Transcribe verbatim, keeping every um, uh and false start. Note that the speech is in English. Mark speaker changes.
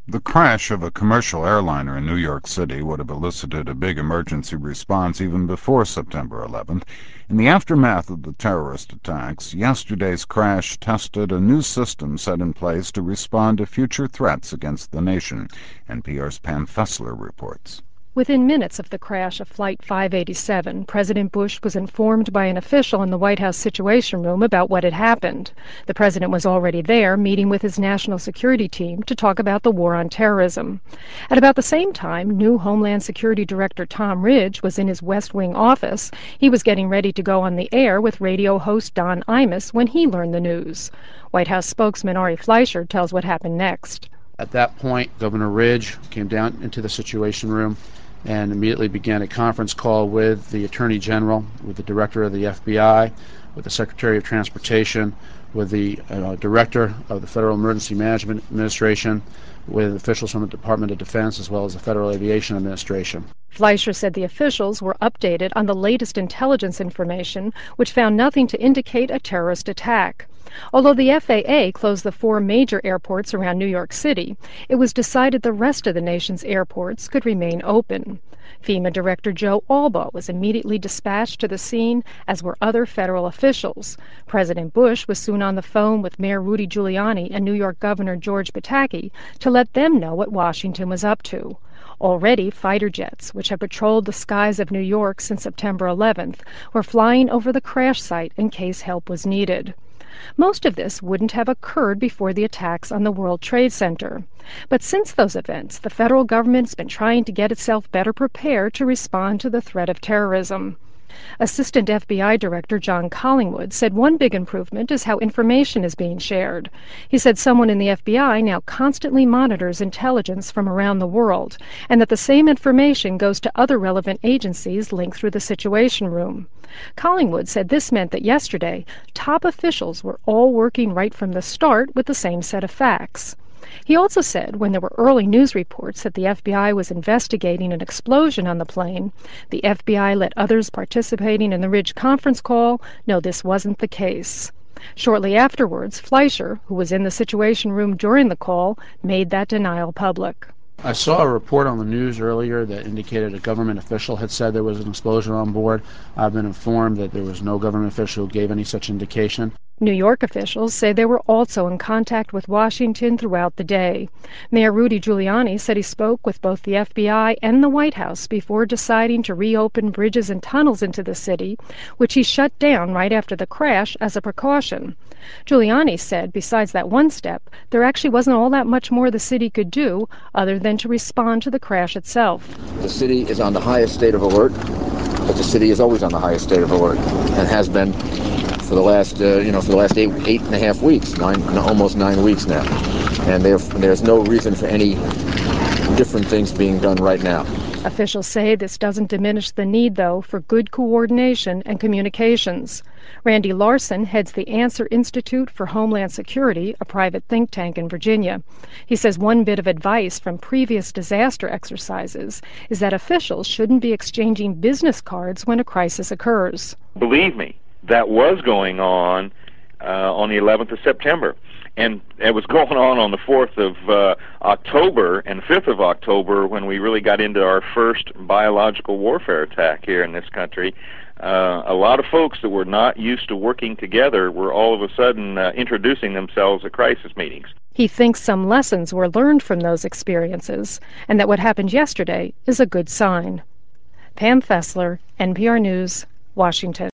Speaker 1: The crash of a commercial airliner in New York City would have elicited a big emergency response even before September eleventh. In the aftermath of the terrorist attacks, yesterday's crash tested a new system set in place to respond to future threats against the nation. N P R's Pam Fessler reports.
Speaker 2: Within minutes of the crash of Flight five eighty-seven, President Bush was informed by an official in the White House Situation Room about what had happened. The president was already there, meeting with his national security team to talk about the war on terrorism. At about the same time, new Homeland Security Director Tom Ridge was in his West Wing office. He was getting ready to go on the air with radio host Don Imus when he learned the news. White House spokesman Ari Fleischer tells what happened next.
Speaker 3: At that point, Governor Ridge came down into the Situation Room and immediately began a conference call with the Attorney General, with the Director of the F B I, with the Secretary of Transportation, with the uh, Director of the Federal Emergency Management Administration, with officials from the Department of Defense, as well as the Federal Aviation Administration.
Speaker 2: Fleischer said the officials were updated on the latest intelligence information, which found nothing to indicate a terrorist attack. Although the F A A closed the four major airports around New York City, it was decided the rest of the nation's airports could remain open. FEMA Director Joe Albaugh was immediately dispatched to the scene, as were other federal officials. President Bush was soon on the phone with Mayor Rudy Giuliani and New York Governor George Pataki to let them know what Washington was up to. Already, fighter jets, which have patrolled the skies of New York since September eleventh, were flying over the crash site in case help was needed. Most of this wouldn't have occurred before the attacks on the World Trade Center. But since those events, the federal government's been trying to get itself better prepared to respond to the threat of terrorism. Assistant F B I Director John Collingwood said one big improvement is how information is being shared. He said someone in the F B I now constantly monitors intelligence from around the world, and that the same information goes to other relevant agencies linked through the Situation Room. Collingwood said this meant that yesterday, top officials were all working right from the start with the same set of facts. He also said when there were early news reports that the F B I was investigating an explosion on the plane, the F B I let others participating in the Ridge conference call know this wasn't the case. Shortly afterwards, Fleischer, who was in the Situation Room during the call, made that denial public.
Speaker 3: I saw a report on the news earlier that indicated a government official had said there was an explosion on board. I've been informed that there was no government official who gave any such indication.
Speaker 2: New York officials say they were also in contact with Washington throughout the day. Mayor Rudy Giuliani said he spoke with both the F B I and the White House before deciding to reopen bridges and tunnels into the city, which he shut down right after the crash as a precaution. Giuliani said besides that one step, there actually wasn't all that much more the city could do other than to respond to the crash itself.
Speaker 4: The city is on the highest state of alert, but the city is always on the highest state of alert and has been for the last, uh, you know, for the last eight, eight and a half weeks, nine, almost nine weeks now. And there, there's no reason for any different things being done right now.
Speaker 2: Officials say this doesn't diminish the need, though, for good coordination and communications. Randy Larson heads the Answer Institute for Homeland Security, a private think tank in Virginia. He says one bit of advice from previous disaster exercises is that officials shouldn't be exchanging business cards when a crisis occurs.
Speaker 5: Believe me, that was going on uh, on the eleventh of September. And it was going on on the fourth of uh, October and fifth of October when we really got into our first biological warfare attack here in this country. Uh, a lot of folks that were not used to working together were all of a sudden uh, introducing themselves at crisis meetings.
Speaker 2: He thinks some lessons were learned from those experiences and that what happened yesterday is a good sign. Pam Fessler, N P R News, Washington.